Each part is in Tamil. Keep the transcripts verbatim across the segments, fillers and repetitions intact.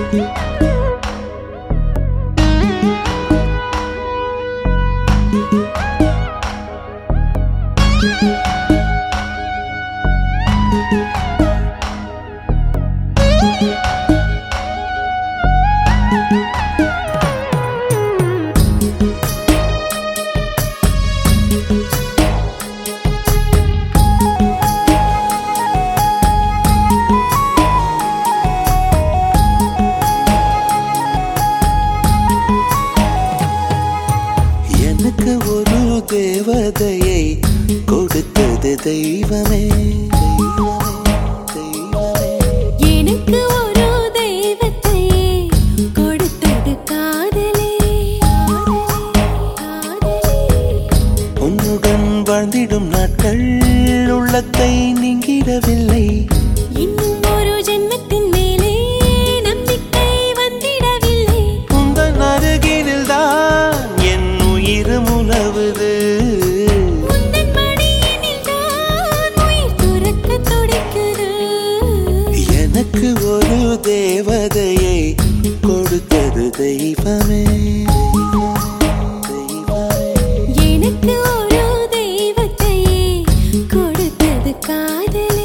எனக்கு ஒரு தேவதையை கொடுத்தது தெய்வமே. எனக்கு ஒரு தெய்வத்தை கொடுத்தது காதலே. உன்னுடன் வாழ்ந்திடும் நாட்கள் உள்ளத்தை நீங்கிடவில்லை. இன்னும் ஒரு ஜென்மத்தின் மேலே நம்பிக்கை வந்திடவில்லை. உந்தன் அருகினில் தான் என் உயிர் முழவுது. உந்தன் மடியினில் தான் உயிர் துறக்க துடிக்குது. எனக்கு ஒரு தேவதையை கொடுத்தது தெய்வமே. எனக்கு ஒரு தெய்வத்தை கொடுத்தது காதலே.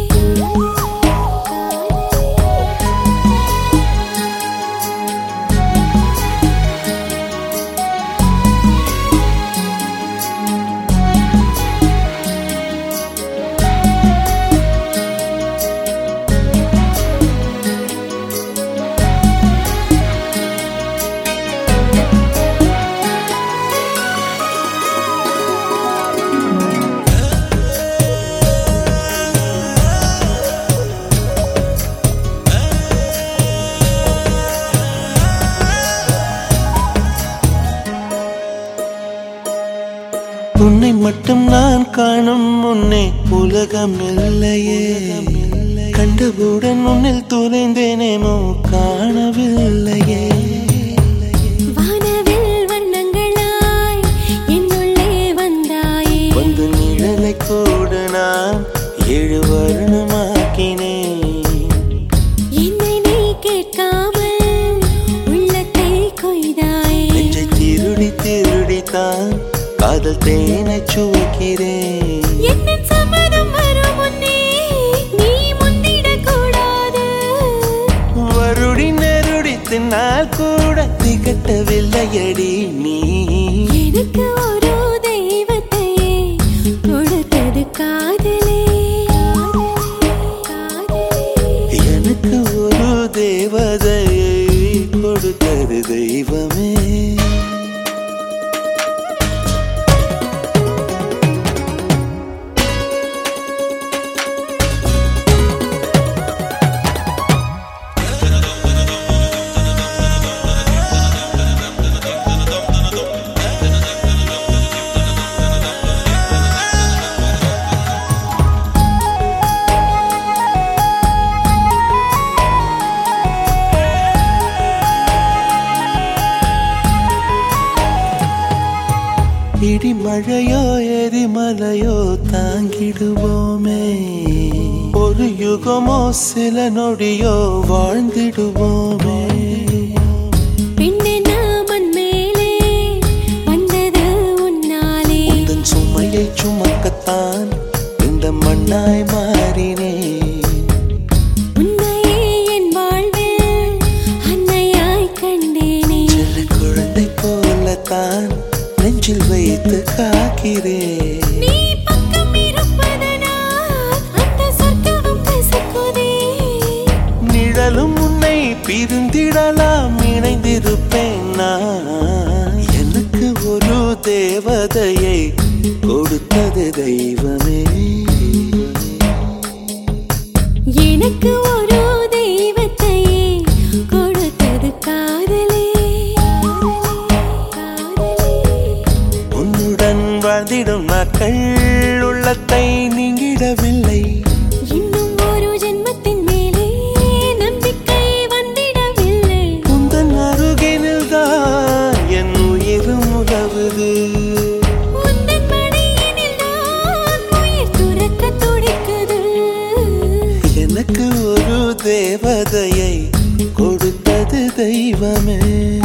உன்னை மட்டும் நான் காணும் முன்னே உலகம் இல்லையே. கண்டவுடன் உன்னில் துளைந்தேனேமோ காணவில்லையே. வானவில் வண்ணங்களாய் என்னுள்ளே வந்தாயே. வந்து நிழலை கூட நான் ஏழு வருணமாக்கினேன். என்னை நீ கேட்காமல் உள்ளத்தை கொய்தாயே. நெஞ்சை திருடி திருடித்தான் காதல் தேனை சுவைக்கிறேன். என்ன சம்மதம் வரும் முன்னே நீ முந்திடக் கூடாது. வருடி நெருடி தின்னால் கூட திகட்டவில்லையடி நீ. எனக்கு ஒரு தெய்வத்தை கொடுத்தது காதலே. எனக்கு ஒரு தேவதையை கொடுத்தது தெய்வமே. இடி மழையோ எரிமலையோ தாங்கிடுவோமே. ஒரு யுகமோ சில நொடியோ வாழ்ந்திடுவோமே. பெண்ணே நாமன் மேலே வந்தது உன்னாலே. உந்தன் சுமையை சுமக்கத்தான் இந்த மண்ணாய் மாறினேன். உன்னையே என் வாழ்வில் அன்னையாய் கண்டேனே. சிறு குழந்தை போலத்தான் நெஞ்சில் வைத்து காக்கிறேன். நீ பக்கம் இருப்பதனால் அந்த சொர்க்கம் கசக்குதே. நிழலும் உன்னை பிரிந்திடலாம் இணைந்திருப்பேன் நான். எனக்கு ஒரு தேவதையை கொடுத்தது தெய்வமே. எனக்கு ஒரு தெய்வத்தை கொடுத்தது காதலே. உன்னுடன் வாழ்ந்திடும் நாட்கள் உள்ளத்தை நீங்கிடவில்லை. இன்னும் ஒரு ஜென்மத்தின் மேலே நம்பிக்கை வந்திடவில்லை. உந்தன் அருகினில் தான் என் உயிர் முழவுது. உந்தன் மடியினில் தான் உயிர் துறக்க துடிக்குது. எனக்கு ஒரு தேவதையை கொடுத்த தெய்வமே